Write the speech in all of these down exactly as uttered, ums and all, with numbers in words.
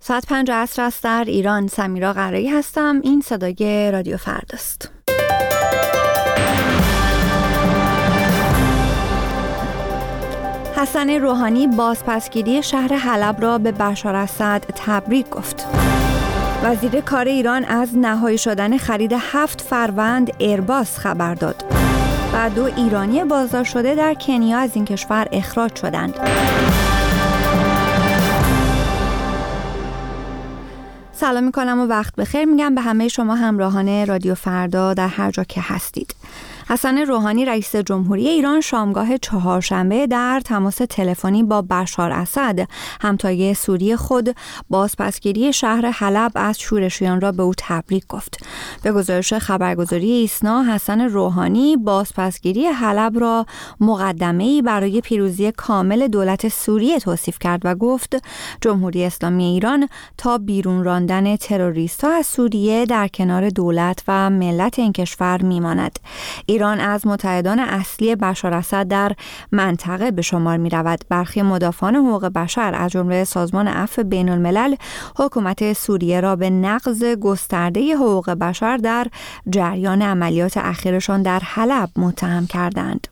ساعت پنج عصر است در ایران. سمیرا قرایی هستم. این صدای رادیو فرداست. حسن روحانی بازپسگیری شهر حلب را به بشار اسد تبریک گفت. وزیر کار ایران از نهایی شدن خرید هفت فروند ایرباس خبر داد. و دو ایرانی بازداشت شده در کنیا از این کشور اخراج شدند. سلام میکنم و وقت بخیر میگم به همه شما همراهان رادیو فردا در هر جا که هستید. حسن روحانی رئیس جمهوری ایران شامگاه چهارشنبه در تماس تلفنی با بشار اسد همتای سوری خود بازپسگیری شهر حلب از شورشیان را به او تبریک گفت. به گزارش خبرگزاری ایسنا، حسن روحانی بازپسگیری حلب را مقدمه‌ای برای پیروزی کامل دولت سوریه توصیف کرد و گفت جمهوری اسلامی ایران تا بیرون راندن تروریست‌ها از سوریه در کنار دولت و ملت این کشور میماند. ایران از متحدان اصلی بشار اسد در منطقه به شمار می رود. برخی مدافعان حقوق بشر از جمله سازمان عفو بین الملل حکومت سوریه را به نقض گسترده حقوق بشر در جریان عملیات اخیرشان در حلب متهم کردند.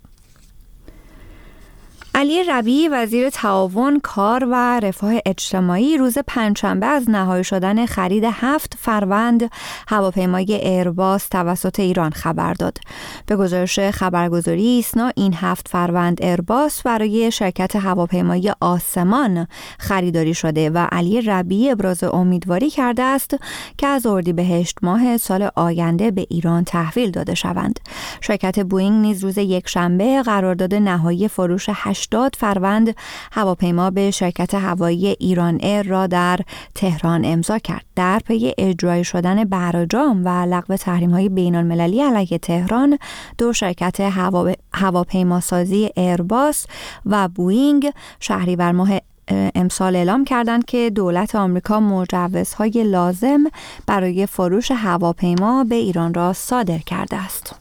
علی ربیعی وزیر تعاون، کار و رفاه اجتماعی روز پنجشنبه از نهایی شدن خرید هفت فروند هواپیمای ایرباس توسط ایران خبر داد. به گزارش خبرگزاری ایسنا، این هفت فروند ایرباس برای شرکت هواپیمای آسمان خریداری شده و علی ربیعی ابراز امیدواری کرده است که از اردیبهشت ماه سال آینده به ایران تحویل داده شوند. شرکت بوئینگ نیز روز یکشنبه قرارداد نهایی فروش هشتاد فروند هواپیما به شرکت هوایی ایران ایر را در تهران امضا کرد. در پی اجرایی شدن برجام و لغو تحریم‌های بین‌المللی علیه تهران، دو شرکت هوا... هواپیماسازی ایرباس و بوئینگ شهریور ماه امسال اعلام کردند که دولت آمریکا مجوزهای لازم برای فروش هواپیما به ایران را صادر کرده است.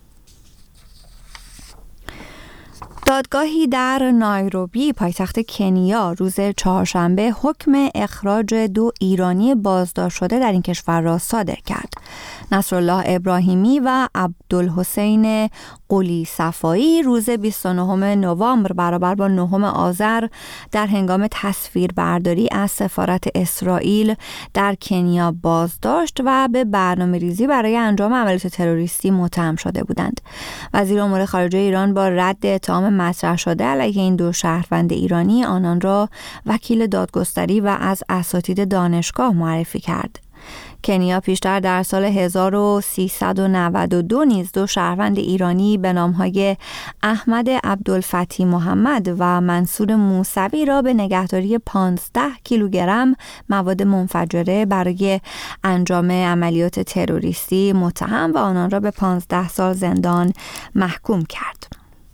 دادگاهی در نایروبی پایتخت کنیا روز چهارشنبه حکم اخراج دو ایرانی بازداشت شده در این کشور را صادر کرد. نصرالله ابراهیمی و عبدالحسین قلی صفایی روز بیست و نهم نوامبر برابر با نهم آذر در هنگام تصویر برداری از سفارت اسرائیل در کنیا بازداشت و به برنامه ریزی برای انجام عملیات تروریستی متهم شده بودند. وزیر امور خارجه ایران با رد اتهام مطرح شده علیه این دو شهروند ایرانی آنان را وکیل دادگستری و از اساتید دانشگاه معرفی کرد. کنیا پیشتر در سال هزار و سیصد و نود و دو نیز دو شهروند ایرانی به نامهای احمد عبدالفتی محمد و منصور موسوی را به نگهداری پانزده کیلوگرم مواد منفجره برای انجام عملیات تروریستی متهم و آنان را به پانزده سال زندان محکوم کرد.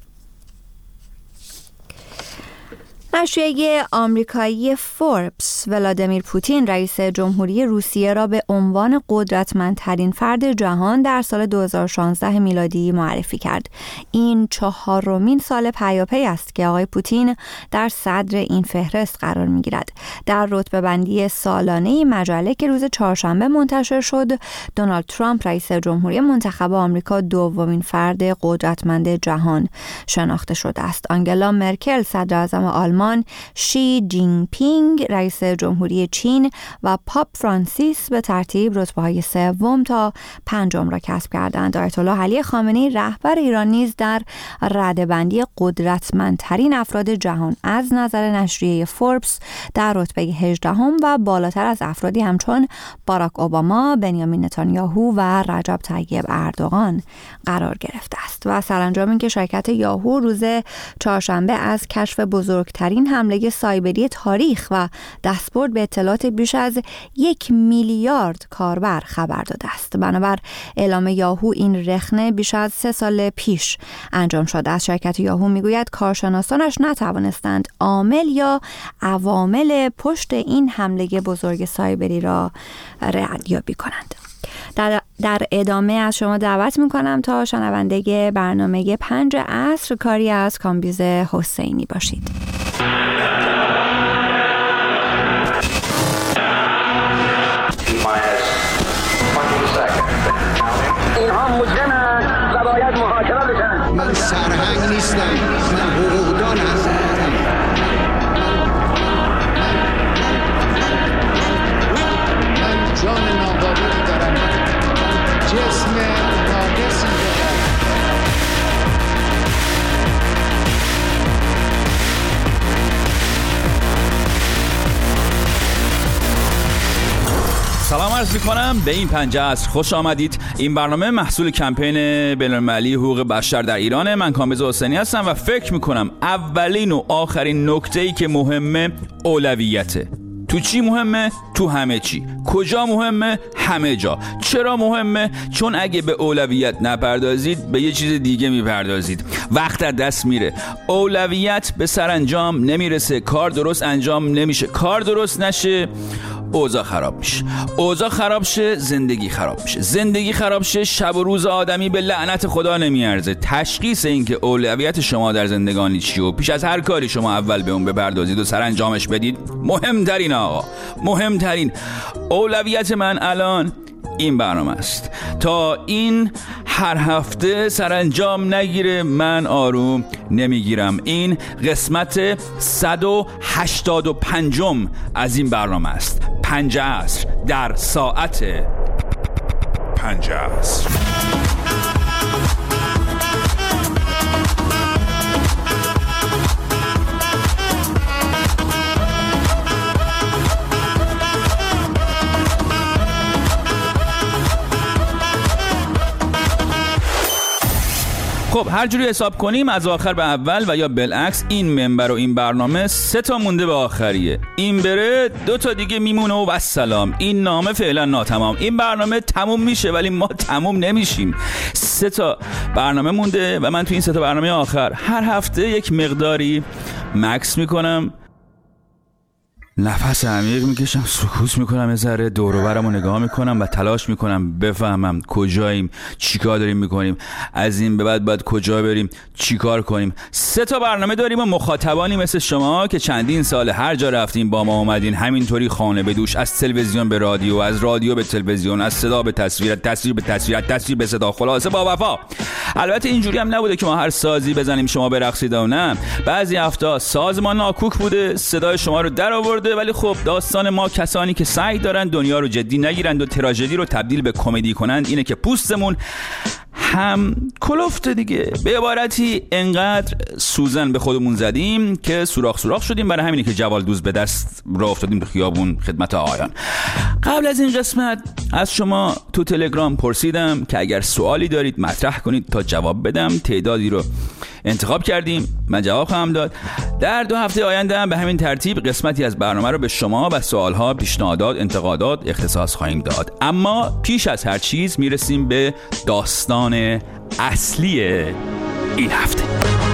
نشریه آمریکایی فوربس ولادیمیر پوتین رئیس جمهوری روسیه را به عنوان قدرتمندترین فرد جهان در سال دو هزار و شانزده میلادی معرفی کرد. این چهارمین سال پیاپی است که آقای پوتین در صدر این فهرست قرار می‌گیرد. در رتبه‌بندی سالانه مجله که روز چهارشنبه منتشر شد، دونالد ترامپ رئیس جمهوری منتخب آمریکا دومین فرد قدرتمند جهان شناخته شده است. آنگلا مرکل صدر اعظم آلمان، شی جین پینگ رئیس جمهوری چین و پاپ فرانسیس به ترتیب رتبه‌های سوم تا پنجم را کسب کردند. آیت الله علی خامنه‌ای رهبر ایران نیز در رده‌بندی قدرتمندترین افراد جهان از نظر نشریه فوربس در رتبه هجدهم و بالاتر از افرادی همچون باراک اوباما، بنیامین نتانیاهو و رجب طیب اردوغان قرار گرفته است. و سرانجام اینکه شرکت یاهو روز چهارشنبه از کشف بزرگترین این حمله سایبری تاریخ و دستبرد به اطلاعات بیش از یک میلیارد کاربر خبر داده است. بنابر اعلام یاهو این رخنه بیش از سه سال پیش انجام شده است. شرکت یاهو میگوید کارشناسانش نتوانستند عامل یا عوامل پشت این حمله بزرگ سایبری را ردیابی کنند. در, در ادامه از شما دعوت میکنم تا شنونده برنامه پنج عصر کاری از کامبیز حسینی باشید. هستم، من حقوقدان هستم. من جان ناقابلی دارم، جسم ناقصی دارم. سلام عرض میکنم به این پنجه عصر، خوش آمدید. این برنامه محصول کمپین بین‌المللی حقوق بشر در ایرانه. من کامبیز حسینی هستم و فکر میکنم اولین و آخرین نکته‌ای که مهمه اولویته. تو چی مهمه؟ تو همه چی. کجا مهمه؟ همه جا. چرا مهمه؟ چون اگه به اولویت نپردازید به یه چیز دیگه میپردازید. وقت از دست میره. اولویت به سرانجام نمیرسه، کار درست انجام نمیشه. کار درست نشه، اوضاع خراب میشه. اوضاع خراب شه، زندگی خراب میشه. زندگی خراب شه، شب و روز آدمی به لعنت خدا نمیارزه. تشخیص این که اولویت شما در زندگانی چیه و پیش از هر کاری شما اول به اون بپردازید و سرانجامش بدید مهمترین آقا مهمترین اولویت من الان این برنامه است. تا این هر هفته سرانجام نگیره من آروم نمیگیرم. این قسمت صد و هشتاد و پنجم از این برنامه است. پنجه عصر در ساعت پنجه عصر. خب هر جوری حساب کنیم از آخر به اول و یا بالعکس این منبر و این برنامه سه تا مونده به آخریه. این بره دو تا دیگه میمونه و السلام. این نامه فعلا ناتمام. این برنامه تموم میشه ولی ما تموم نمیشیم. سه تا برنامه مونده و من تو این سه تا برنامه آخر هر هفته یک مقداری مکس میکنم، نفس عمیق میکشم، سکوت میکنم، یه ذره دور و برمو نگاه میکنم و تلاش میکنم بفهمم کجاییم، چیکار داریم میکنیم، از این به بعد باید کجا بریم، چیکار کنیم. سه تا برنامه داریم و مخاطبانی مثل شما که چندین سال هر جا رفتین با ما اومدین، همینطوری خانه به دوش، از تلویزیون به رادیو، از رادیو به تلویزیون، از صدا به تصویر، تصویر به تصویر، تصویر به صدا، خلاصه با وفا. البته اینجوری هم نبوده که ما هر سازی بزنیم شما برقصید و نه. بعضی هفته ساز ما ناکوک بوده، صدای شما رو در آورده، ولی خب داستان ما کسانی که سعی دارن دنیا رو جدی نگیرند و تراژدی رو تبدیل به کمدی کنند اینه که پوستمون هم کلفت دیگه. به عبارتی انقدر سوزن به خودمون زدیم که سوراخ سوراخ شدیم. برای همینه که جوال دوز به دست راه افتادیم به خیابون خدمت آقایان. قبل از این قسمت از شما تو تلگرام پرسیدم که اگر سوالی دارید مطرح کنید تا جواب بدم. تعدادی رو انتخاب کردیم، من جواب خواهم داد. در دو هفته آینده هم به همین ترتیب قسمتی از برنامه رو به شما و سوالها، پیشنهادات، انتقادات اختصاص خواهیم داد. اما پیش از هر چیز میرسیم به داستان اصلی این هفته.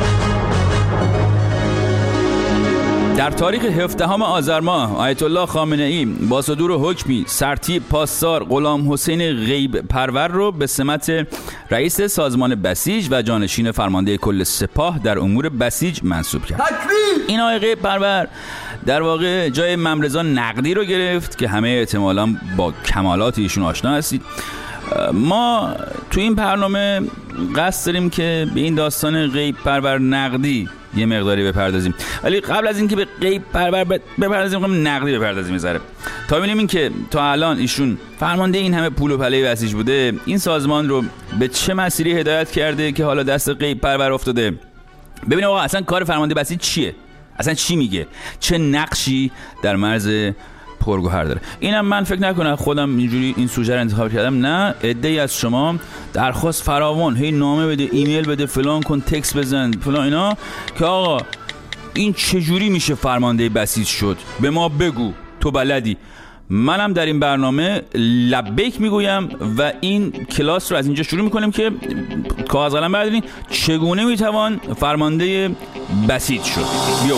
در تاریخ هفدهم آذر ماه آیت الله خامنه ای با صدور حکمی سرتیپ پاسدار غلام حسین غیب پرور رو به سمت رئیس سازمان بسیج و جانشین فرمانده کل سپاه در امور بسیج منصوب کرد. این آقای غیب پرور در واقع جای ممرضا نقدی رو گرفت که همه احتمالاً با کمالات ایشون آشنا هستید. ما تو این برنامه قصد داریم که به این داستان غیب پرور نقدی یه مقداری بپردازیم، ولی قبل از اینکه به غیب پرور بپردازیم نقدی بپردازیم میذاره تا ببینیم این که تا الان ایشون فرمانده این همه پول و پله بسیج بوده، این سازمان رو به چه مسیری هدایت کرده که حالا دست غیب پرور افتاده. ببینیم آقا اصلا کار فرمانده بسیج چیه، اصلا چی میگه، چه نقشی در مرز پرگوهر داره. اینم من فکر نکنم خودم اینجوری این سوژه رو انتخاب کردم، نه، عده‌ای از شما درخواست فراوان، هی نامه بده، ایمیل بده، فلان کن، تکست بزن، فلان اینا که آقا این چجوری میشه فرمانده بسیج شد، به ما بگو، تو بلدی. منم در این برنامه لبیک میگویم و این کلاس رو از اینجا شروع میکنیم که کاغذ قلم بردارین چگونه میتوان فرمانده بسیج شد. بیا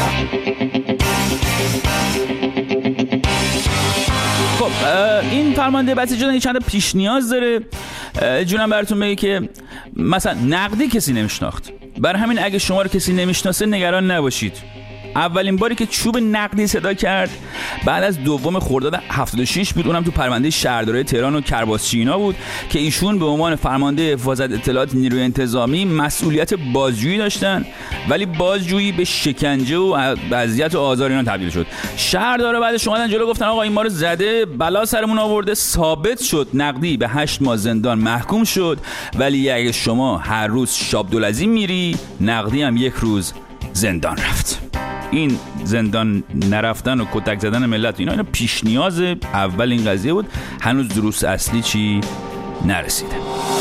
خب این فرمانده بسیج شدن چند پیش نیاز داره. جونم براتون بگه که مثلا نقدی کسی نمیشناخت، برای همین اگه شما رو کسی نمیشناسه نگران نباشید، اولین باری که چوب نقدی صدا کرد بعد از دوم خرداد هفتاد و شش بود، اونم تو پرونده شهرداری تهران و کرباسچی اینا بود که ایشون به عنوان فرمانده حفاظت اطلاعات نیروی انتظامی مسئولیت بازجویی داشتن، ولی بازجویی به شکنجه و اذیت و آزار اینا تبدیل شد. شهردارا بعدش اومدن جلو گفتن آقا این ما رو زده، بلا سرمون آورده، ثابت شد. نقدی به هشت ماه زندان محکوم شد، ولی اگه شما هر روز شابدالعظیم میری، نقدی هم یک روز زندان رفت. این زندان نرفتن و کتک زدن ملت اینا اینا پیش نیاز اول این قضیه بود. هنوز دروس اصلی چی نرسیده.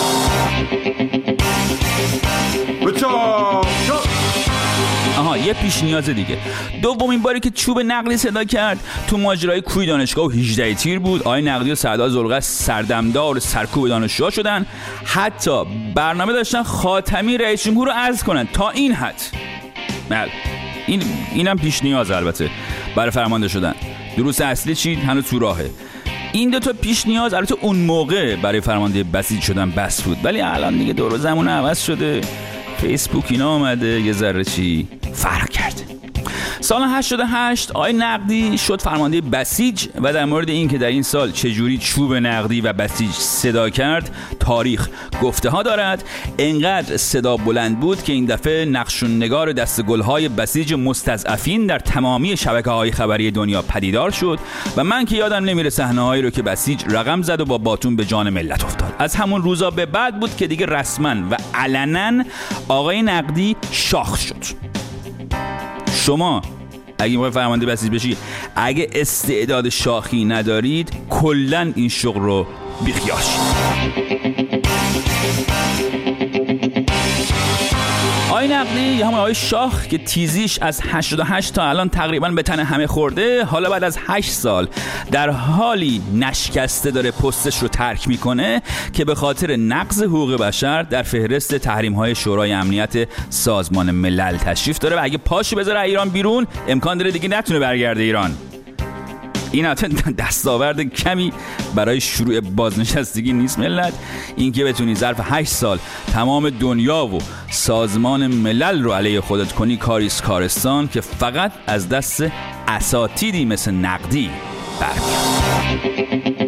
آها یه پیش نیاز دیگه. دومین باری که چوب نقدی صدا کرد تو ماجرای کوی دانشگاه و هجده تیر بود. آقای نقدی و سعداد زلغه سردمدار سرکوب دانشجوها شدن، حتی برنامه داشتن خاتمی رئیس جمهور رو عزل کنن. تا این حد. بله این اینم پیش نیاز البته برای فرمانده شدن. دروس اصلی چی؟ هنوز تو راهه. این دو تا پیش نیاز البته اون موقع برای فرمانده بسیج شدن بس بود، ولی الان دیگه دور و زمان عوض شده، فیسبوک اینا اومده یه ذره چی فرق کرده. سال هشتاد و هشت آقای نقدی شد فرمانده بسیج و در مورد این که در این سال چجوری چوب نقدی و بسیج صدا کرد تاریخ گفته ها دارد. انقدر صدا بلند بود که این دفعه نقشون نگار دست گلهای بسیج مستضعفین در تمامی شبکه‌های خبری دنیا پدیدار شد و من که یادم نمیره صحنه‌هایی رو که بسیج رقم زد و با باتون به جان ملت افتاد. از همون روزا به بعد بود که دیگه رسما و علنا آقای نقدی شاخ شد. شما اگه میخواید فرمانده بسیج بشی، اگه استعداد شاخی ندارید کلا این شغل رو بیخیال شید. آقای نقدی یا همون آقای شاخ که تیزیش از هشتاد و هشت تا الان تقریبا به تن همه خورده، حالا بعد از هشت سال در حالی نشکسته داره پستش رو ترک میکنه که به خاطر نقض حقوق بشر در فهرست تحریم‌های شورای امنیت سازمان ملل تشریف داره و اگه پاشو بذاره ایران بیرون امکان داره دیگه نتونه برگرده ایران. این حتی دستاورد کمی برای شروع بازنشستگی نیست ملت. این که بتونی ظرف هشت سال تمام دنیا و سازمان ملل رو علیه خودت کنی کاریست کارستان که فقط از دست اساتیدی مثل نقدی برمیاد.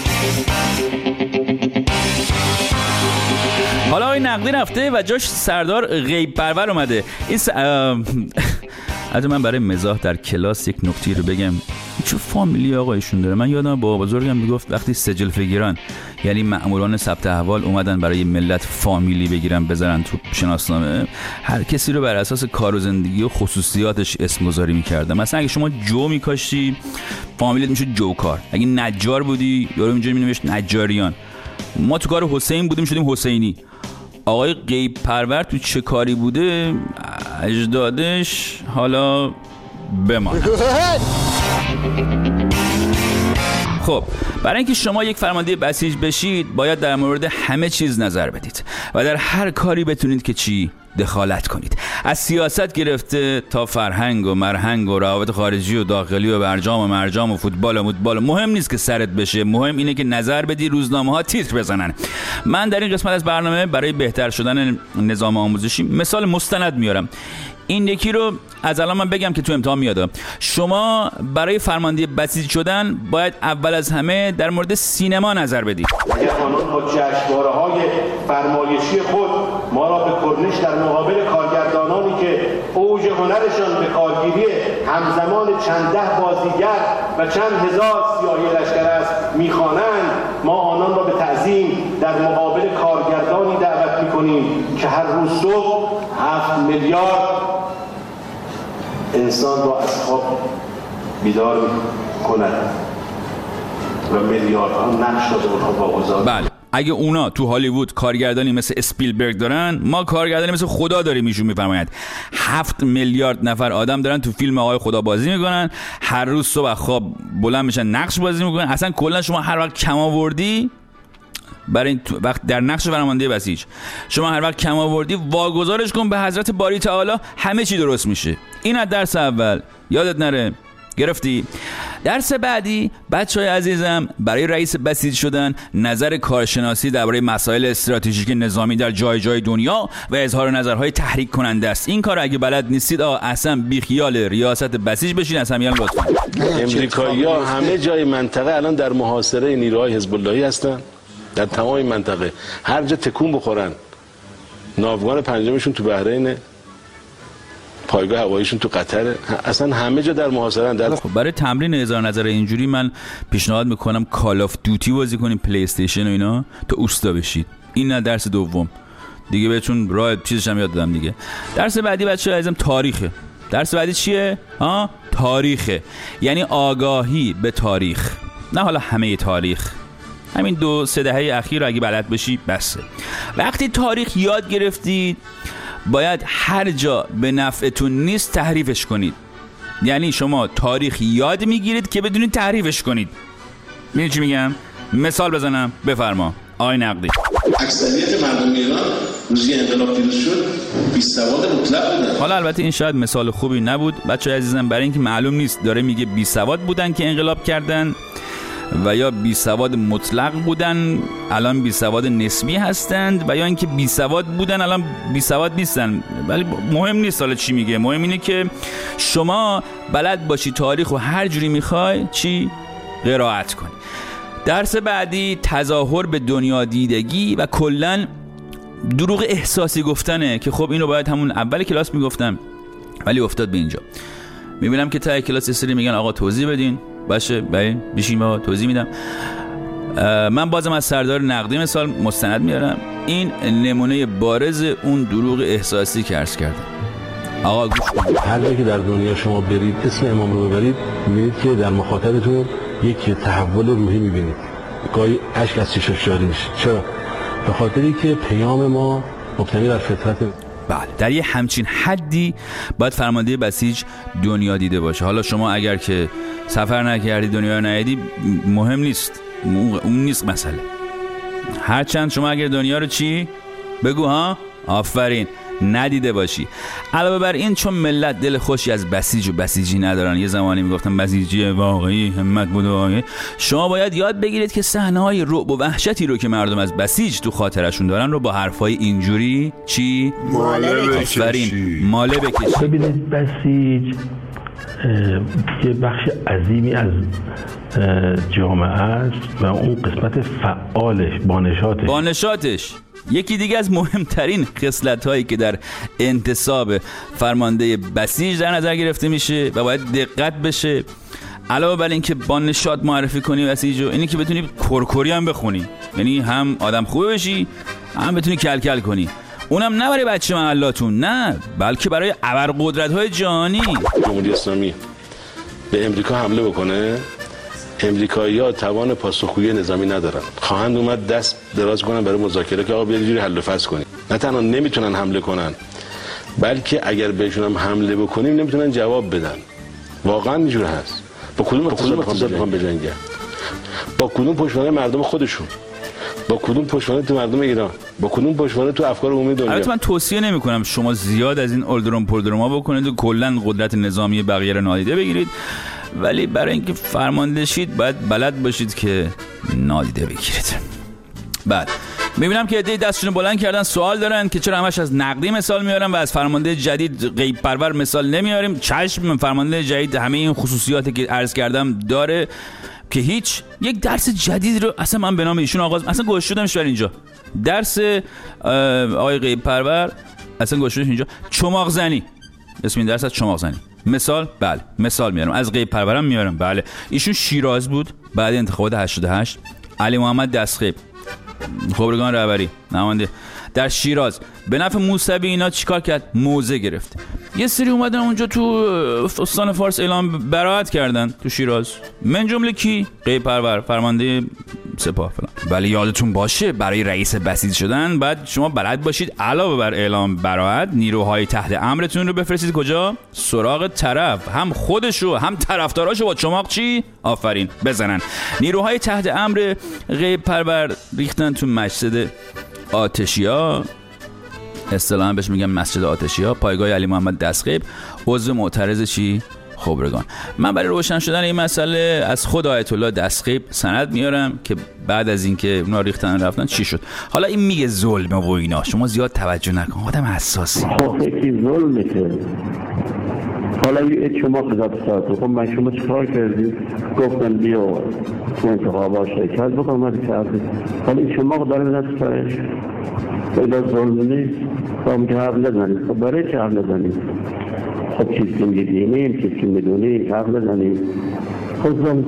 حالا آقای نقدی رفته و جاش سردار غیب پرور اومده. این س... حتی من برای مزاح در کلاس یک نکته رو بگم. چه فامیلی آقایشون داره. من یادم بابا بزرگم میگفت وقتی سجل فگیران یعنی مأموران ثبت احوال اومدن برای ملت فامیلی بگیرن بذارن تو شناسنامه، هر کسی رو بر اساس کار و زندگی و خصوصیاتش اسم گذاری میکردن. مثلا اگه شما جو میکاشتی فامیلیت میشه جوکار، اگه نجار بودی یارو اینجا مینوشت نجاریان. ما تو کار حسین بودیم شدیم حسینی. آقای غیب پرور تو چه کاری بوده اجدادش حالا بماند. خب برای اینکه شما یک فرمانده بسیج بشید باید در مورد همه چیز نظر بدید و در هر کاری بتونید که چی دخالت کنید، از سیاست گرفته تا فرهنگ و مرهنگ و روابط خارجی و داخلی و برجام و مرجام و فوتبال و مدبال. مهم نیست که سرت بشه، مهم اینه که نظر بدی، روزنامه ها تیتر بزنن. من در این قسمت از برنامه برای بهتر شدن نظام آموزشی مثال مستند میارم. این یکی رو از الان من بگم که تو امتحان میاد. شما برای فرمانده بسیج شدن باید اول از همه در مورد سینما نظر بدید. اگر آنان با جشنواره‌های فرمایشی خود ما را به کرنش در مقابل کارگردانانی که اوج هنرشان به کارگیری همزمان چند ده بازیگر و چند هزار سیاهی لشکر است میخوانند، ما آنان را به تعظیم در مقابل کارگردانی دعوت میکنیم که هر روز صبح هفت میلیارد انسان را از خواب بیدار کند و میلیاردها نقش داده اونها واگذار. بله اگه اونا تو هالیوود کارگردانی مثل اسپیلبرگ دارن، ما کارگردانی مثل خدا داریم. ایشون میفرماید هفت میلیارد نفر آدم دارن تو فیلم آقای خدا بازی میکنن، هر روز صبح خواب بلند میشن نقش بازی میکنن. اصلا کلا شما هر وقت کم آوردی برای وقت در نقش فرمانده بسیج شما هر وقت کم آوردی واگذارش کن به حضرت باری تعالی، همه چی درست میشه. این از درس اول یادت نره. گرفتی؟ درس بعدی بچهای عزیزم برای رئیس بسیج شدن نظر کارشناسی درباره مسائل استراتژیک نظامی در جای جای دنیا و اظهار نظرهای تحریک کننده است. این کار اگه بلد نیستید آ اصلا بیخیال ریاست بسیج بشین از همین لطفا. امریکایی‌ها همه جای منطقه الان در محاصره نیروهای حزب اللهی هستن، در تمام منطقه هر جا تکون بخورن ناوگان پنجمشون تو بحرین، پایگاه هواییشون تو قطر، اصلا همه جا در محاصره در. خب برای تمرین اظهار نظر اینجوری من پیشنهاد میکنم کال آف دوتی بازی کنیم، پلی استیشن و اینا، تا اوستا بشید. این نه درس دوم دیگه بهتون راه چیزش هم یاد دادم دیگه. درس بعدی بچه‌ها عزیزم تاریخه. درس بعدی چیه؟ ها تاریخه، یعنی آگاهی به تاریخ، نه حالا همه تاریخ، همین دو سه دهه اخیر رو اگه بلد بشی بسه. وقتی تاریخ یاد گرفتید باید هر جا به نفعتون نیست تحریفش کنید. یعنی شما تاریخ یاد میگیرید که بدونید تحریفش کنید. میدونی چی میگم؟ مثال بزنم، بفرما آقای نقدی. اکثریت مردم ایران روزی انقلاب پیروز شد بی سواد مطلق بودن. حالا البته این شاید مثال خوبی نبود بچه‌ها عزیزم، برای اینکه معلوم نیست داره میگه بی سواد بودن که انقلاب کردن و یا بی سواد مطلق بودن الان بی سواد نسبی هستند، و یا اینکه بی سواد بودن الان بی سواد نیستن. ولی مهم نیست حالا چی میگه، مهم اینه که شما بلد باشی تاریخ رو هر جوری میخوای چی قرائت کنی. درس بعدی تظاهر به دنیا دیدگی و کلن دروغ احساسی گفتنه، که خب اینو باید همون اول کلاس میگفتم ولی افتاد به اینجا. میبینم که تا کلاس سری میگن آقا توضیح بدین، باشه ببین بیشین با توضیح میدم. من بازم از سردار نقدی مثال مستند میارم. این نمونه بارز اون دروغ احساسی که عرض کردم. آقا گوش کنید. هر جایی که در دنیا شما برید اسم امام رو ببرید میبینید که در مخاطبتون یک تحول روحی میبینید، گاهی اشک از چشمش جاری میشه. چرا؟ به خاطری که پیام ما مبتنی بر فطرت. بله، در یه همچین حدی باید فرمانده بسیج دنیا دیده باشه. حالا شما اگر که سفر نکردی دنیا رو ندیدی مهم نیست، اون نیست مسئله. هرچند شما اگر دنیا رو چی بگو ها آفرین ندیده باشی. علاوه بر این چون ملت دل خوشی از بسیج و بسیجی ندارن، یه زمانی میگفتن بسیجی واقعی همت بود و شما باید یاد بگیرید که صحنه‌های رعب و وحشتی رو که مردم از بسیج تو خاطرشون دارن رو با حرفای اینجوری چی ماله بکشید. آفرین ماله بکشید. ببینید بسیج یه بخش عظیمی از جامعه است و اون قسمت فعالش بانشاتش بانشاتش یکی دیگه از مهمترین خصلت‌هایی که در انتصاب فرمانده بسیج در نظر گرفته میشه و باید دقت بشه. علاوه بر این که با نشاط معرفی کنی بسیجو، اینی که بتونی کرکری هم بخونی، یعنی هم آدم خوبه بشی هم بتونی کل کل کنی. اونم نه برای بچه محلاتون، نه، بلکه برای ابرقدرت‌های جهانی. جمهوری اسلامی به امریکا حمله بکنه، امریکایی‌ها توان پاسخگویی نظامی ندارن، خواهند اومد دست دراز کنن برای مذاکره که آقا بیاید یه جوری حل و فصل کنیم. نه تنها نمیتونن حمله کنن، بلکه اگر بهشون هم حمله بکنیم نمیتونن جواب بدن. واقعا اینجوری هست. با کدوم اقتصاد میخوان بجنگن؟ با کدوم پشتوانه مردم خودشون؟ با کدوم پشتوانه تو مردم ایران؟ با کدوم پشتوانه تو افکار عمومی دنیا؟ البته من توصیه نمی‌کنم شما زیاد از این اولدروم پولدروما بکنید و کلا قدرت نظامی بقیه رو نادیده بگیرید، ولی برای اینکه فرمانده شید باید بلد باشید که نادیده بگیرید. بعد میبینم که عده‌ای دستشون بلند کردن سوال دارن که چرا همش از نقدی مثال میارن و از فرمانده جدید غیب پرور مثال نمیاریم. چشم، فرمانده جدید همه این خصوصیاتی که عرض کردم داره که هیچ. یک درس جدید رو اصلا من به نام ایشون آغاز اصلا گوش شدمش بر اینجا. درس آقای غیب پرور اصلا گوش شدمش اینجا. چماق زنی، اسم این درس از چماق زنی. مثال، بله مثال میارم از غیب پرورم میارم. بله ایشون شیراز بود بعد انتخابات هشتاد و هشت. علی محمد دستخیب خبرگان رهبری نماینده در شیراز به نفع موسوی اینا چیکار کرد؟ موضع گرفت. یه سری اومدن اونجا تو استان فارس اعلام براءت کردن تو شیراز، من جمله کی؟ غیب پرور فرمانده سپاه فلان. ولی یادتون باشه برای رئیس بسیج شدن بعد شما بلد باشید علاوه بر اعلام براءت نیروهای تحت امرتون رو بفرستید کجا؟ سراغ طرف، هم خودشو هم طرفداراشو با چماق چی؟ آفرین بزنن. نیروهای تحت امر غیب پرور ریختن تو مسجد آتشیا، اصطلاحاً بهش میگم مسجد آتشیا، پایگاه علی محمد دستخیب. عضو معترض چی؟ خبرگان. من برای روشن شدن این مسئله از خود آیت الله دستقیب سند میارم که بعد از اینکه اونا ریختن رفتن چی شد. حالا این میگه ظلمه و اینا، شما زیاد توجه نکن، آدم حساسی. خیلی ظلمه که حالا شما قضا بسازید. خب من شما چیکار کردید؟ گفتن بیا تو انتخابات شرکت بکن، اومدی کردید. حالا شما داره میدن سرش اینا ظلم نیست. خب که حرف نزنید. خب برای چه حرف نزنید؟ خب چیز که میدینیم، چیز که میدونیم حرف نزنید. خب ظلم.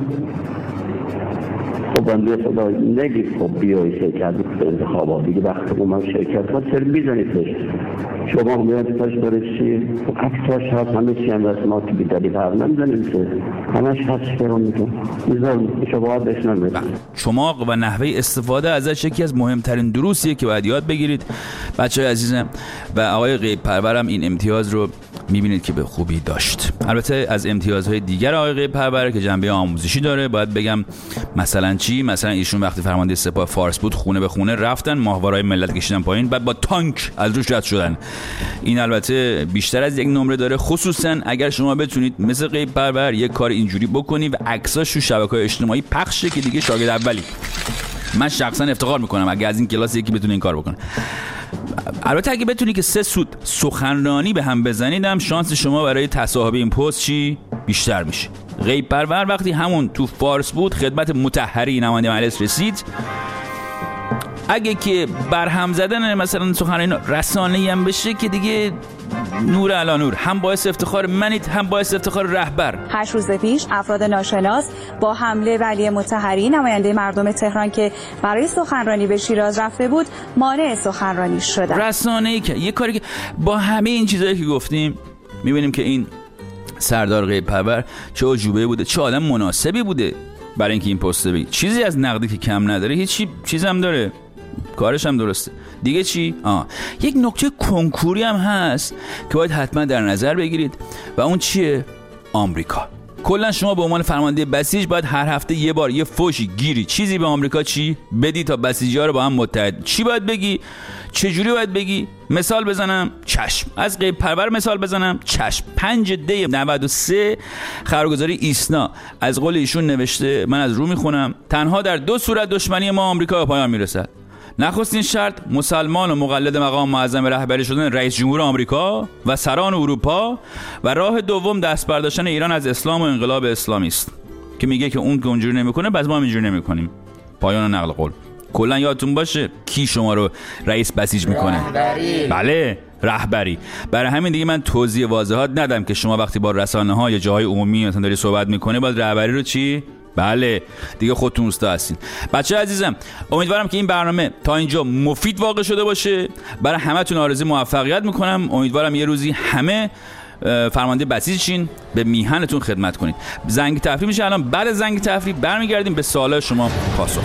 خب بنده خدا نگید خب بیایی شرکت بکن انتخابات دیگه وقتی اون من شرکت خود سر بیزنید. شما میاد پاش برش چی؟ اکتاش هست همه چی هم رسمات که بیداری حرف نمیزنیم که همش هست فرون میکن میزان شما باید بشنم. چماق و نحوه استفاده ازش یکی از مهمترین دروسیه که باید یاد بگیرید بچه های عزیزم. و آقای غیب پرورم این امتیاز رو میبینید که به خوبی داشت. البته از امتیازهای دیگر آقای غیب پرور که جنبه آموزشی داره باید بگم مثلا چی؟ مثلا ایشون وقتی فرمانده سپاه فارس بود خونه به خونه رفتن ماهواره‌های ملت کشیدن پایین، بعد با تانک از روش رد شدن. این البته بیشتر از یک نمره داره، خصوصا اگر شما بتونید مثل غیب پرور یک کار اینجوری بکنی و عکساش رو شبکه‌های اجتماعی پخشه که دیگه شاگرد اولی. من شخصا افتخار میکنم اگه از این کلاس یکی بتونه این کار بکنه. البته اگه بتونی که سه سوت سخنرانی به هم بزنیدم شانس شما برای تصاحب این پست چی بیشتر میشه. غیب پرور وقتی همون تو فارس بود خدمت مطهری نماینده مجلس رسید، اگه که برهم زدن مثلا سخنرانی رسانه‌ای هم بشه که دیگه نور علا نور، هم باعث افتخار منید هم باعث افتخار رهبر. هشت روز پیش افراد ناشناس با حمله ولی مطهری نماینده مردم تهران که برای سخنرانی به شیراز رفته بود مانع سخنرانی شدن. رسانه‌ای که یه کاری که با همه این چیزایی که گفتیم می‌بینیم که این سردار غیب پرور چه عجوبه بوده، چه آدم مناسبی بوده برای اینکه این پست بگی. چیزی از نقدی که کم نداره، هیچی چیز هم داره، کارش هم درسته. دیگه چی؟ آه. یک نکته کنکوری هم هست که باید حتما در نظر بگیرید و اون چیه؟ آمریکا. کلا شما به عنوان فرمانده بسیج باید هر هفته یه بار یه فوشی گیری چیزی به آمریکا چی بدی تا بسیجی‌ها رو با هم متحد. چی باید بگی؟ چه جوری باید بگی؟ مثال بزنم؟ چشم. از غیب پرور مثال بزنم؟ چشم. پنج دی نود و سه خبرگزاری ایسنا از قول ایشون نوشته، من از رو میخونم: تنها در دو صورت دشمنی ما آمریکا به پایان میرسد. نخستین شرط مسلمان و مقلد مقام معظم رهبری شدن رئیس جمهور آمریکا و سران اروپا و راه دوم دست برداشتن ایران از اسلام و انقلاب اسلامی است که میگه که اون که اونجوری نمیکنه بعض ما هم اینجوری نمیکنیم. پایان نقل قول. کلا یادتون باشه کی شما رو رئیس بسیج میکنه؟ رهبری. بله رهبری. برای همین دیگه من توضیح واضحات ندم که شما وقتی با رسانه ها یا جاهای عمومی مثلا داری صحبت میکنه باید رهبری رو چی؟ بله دیگه خودتون استا هستین. بچه عزیزم امیدوارم که این برنامه تا اینجا مفید واقع شده باشه. برای همتون آرزوی موفقیت میکنم. امیدوارم یه روزی همه فرمانده بسیج شین، به میهنتون خدمت کنید. زنگ تفریح میشه الان. بعد زنگ تفریح برمیگردیم به سوالات شما پاسخ.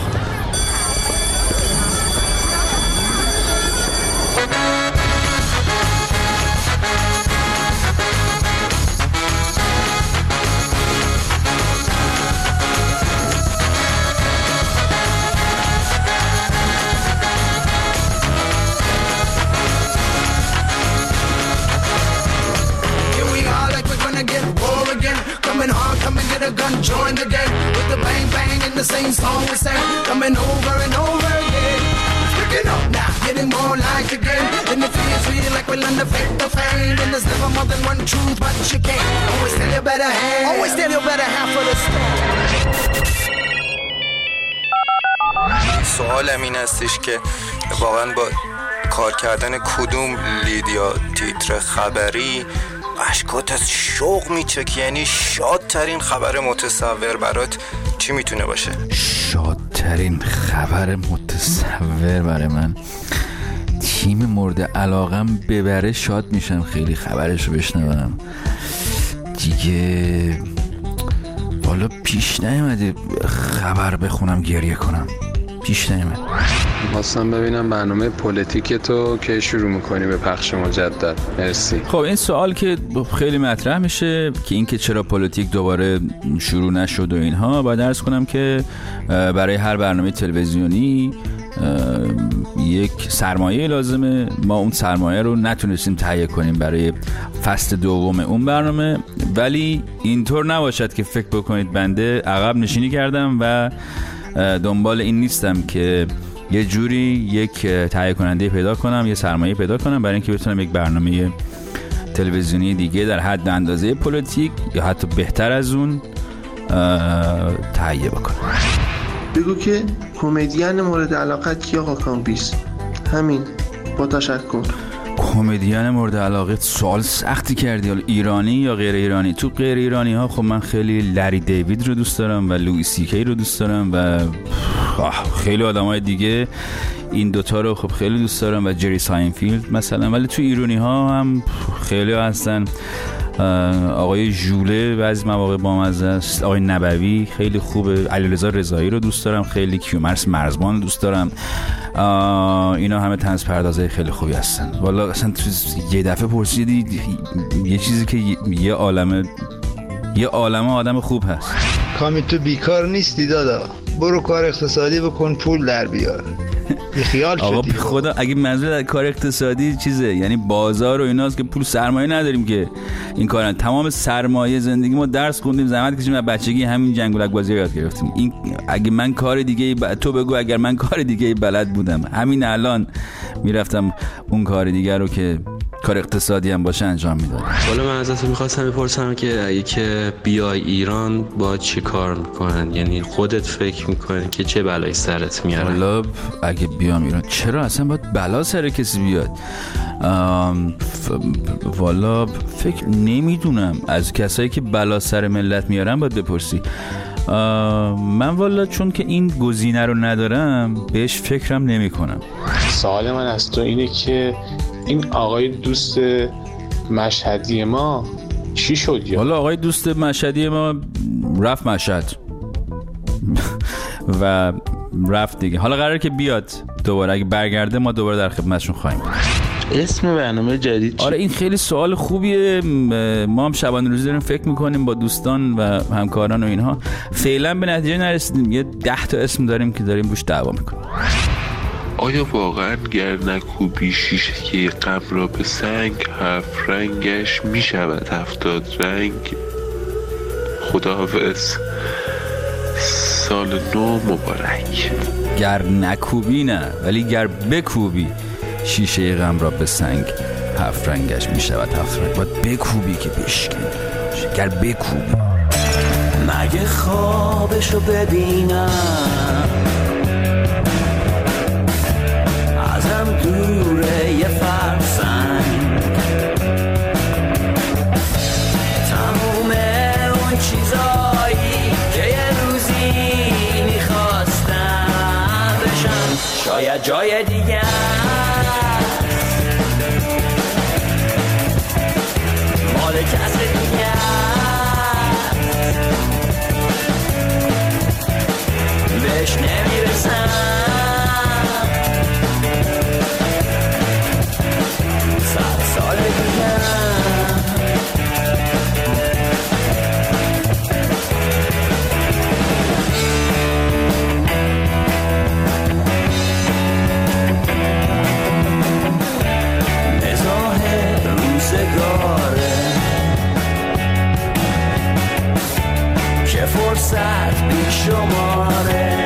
Join the gang with the bang bang and the same song we sang, coming over and over again. Picking up now, getting more like again. And it feels real like we're on the fake the fame. And there's never more than one truth, but you can't always tell your better half. Always tell your better half for the story. سوالم این هستش که واقعا با کار کردن کدوم لید یا تیتر خبری اشکات از شوق میچکی؟ یعنی شادترین خبر متصور برات چی میتونه باشه؟ شادترین خبر متصور برای من تیم مورد علاقم ببره شاد میشم خیلی خبرشو بشنوم دیگه. والا پیش نیومده خبر بخونم گریه کنم، پیش نیومده. خواستم ببینم برنامه پلیتیک تو که شروع میکنی به پخش مجدد. مرسی. خب این سوال که خیلی مطرح میشه که این که چرا پلیتیک دوباره شروع نشد و اینها، باید عرض کنم که برای هر برنامه تلویزیونی یک سرمایه لازمه. ما اون سرمایه رو نتونستیم تهیه کنیم برای فصل دوم اون برنامه، ولی اینطور نباشد که فکر بکنید بنده عقب نشینی کردم و دنبال این نیستم که یه جوری یک تهیه کننده پیدا کنم، یه سرمایه پیدا کنم برای اینکه بتونم یک برنامه تلویزیونی دیگه در حد اندازه پلیتیک یا حتی بهتر از اون تهیه بکنم. بگو که کمدین مورد علاقت کی آقا کامبیز؟ همین، با تشکر. کمدین مورد علاقه سوال سختی کردی، حالا ایرانی یا غیر ایرانی؟ تو غیر ایرانی ها خب من خیلی لری دیوید رو دوست دارم و لوئی سی کی رو دوست دارم و خیلی آدمای دیگه این دوتا رو خب خیلی دوست دارم و جری ساینفیلد مثلا. ولی تو ایرانی ها هم خیلی هستن، آقای ژوله بعضی مواقع بامزه است، آقای نبوی خیلی خوبه، علیرضا رضایی رو دوست دارم خیلی، کیومرث مرزبان دوست دارم. اینا همه طنز پردازای خیلی خوبی هستن. والا اصلا تو یه دفعه پرسیدی یه چیزی که یه عالمه یه عالمه آدم خوب هست. کامی تو بیکار نیستی دادا، برو کار اقتصادی بکن پول در بیار. بی خیال شدی. آقا بی خدا اگه منظور کار اقتصادی چیزه یعنی بازار و ایناست که پول سرمایه نداریم که این کارن. تمام سرمایه زندگی ما درس خوندیم، زحمت کشیدیم و بچگی همین جنگولک بازی رو یاد گرفتیم. این اگه من کار دیگه ب... تو بگو اگر من کار دیگه بلد بودم همین الان میرفتم اون کار دیگه رو که کار اقتصادی هم باشه انجام میدادم. حالا من ازت میخواستم بپرسم که اگه که بیای ایران با چی کار میکنن؟ یعنی خودت فکر میکنی که چه بلایی سرت میارن؟ حالا اگه بیام ایران چرا اصلا باید بلا سر کسی بیاد؟ ف... والا فکر نمیدونم، از کسایی که بلا سر ملت میارن باید بپرسی. من والا چون که این گزینه رو ندارم بهش فکرم نمی کنم. سوال من از تو اینه که این آقای دوست مشهدی ما چی شد؟ یا والا آقای دوست مشهدی ما رفت مشهد و رفت دیگه. حالا قراره که بیاد دوباره، اگه برگرده ما دوباره در خدمتشون خواهیم. اسم برنامه جدید چی؟ آره این خیلی سوال خوبیه. ما هم شبانه روزی داریم فکر میکنیم با دوستان و همکاران و اینها، فعلا به نتیجه نرسیدیم. یه ده تا اسم داریم که داریم روش دعوا میکنیم. آیا واقعا گر نکوبی شیشه غم را به سنگ، هفت رنگش می شود هفتاد رنگ؟ خداحافظ، سال نو مبارک. گر نکوبی نه، ولی گر بکوبی شیشه غم را به سنگ، هفت رنگش می شود هفت رنگ. باید بکوبی که بشکنی، گر بکوبی. مگه خوابشو ببینم ازم دوره یه فرسنگ، تموم اون چیزایی که یه روزی میخواستم بشم شاید جای دیگه مال کس دیگه بهش نمیرسم. فرصت بی شماره،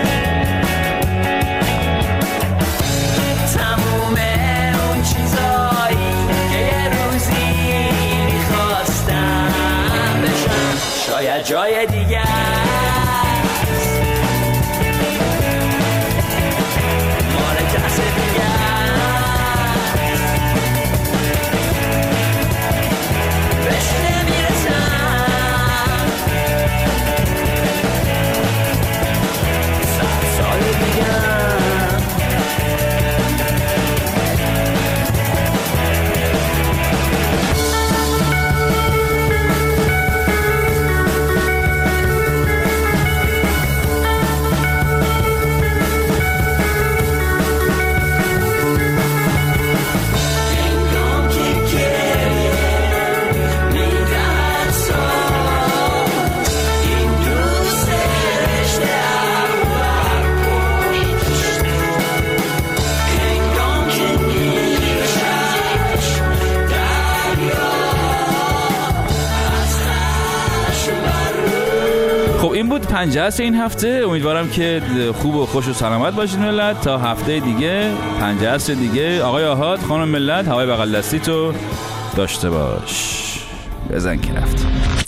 تموم اون چیزایی که یه روزی میخواستم بشم شاید جای دیگه مال کس دیگه بهش نمیرسم. پنجه است این هفته. امیدوارم که خوب و خوش و سلامت باشید ملت. تا هفته دیگه پنجه است دیگه. آقای آحاد، خانم ملت، هوای بغل دستی تو داشته باش. بزن که رفت.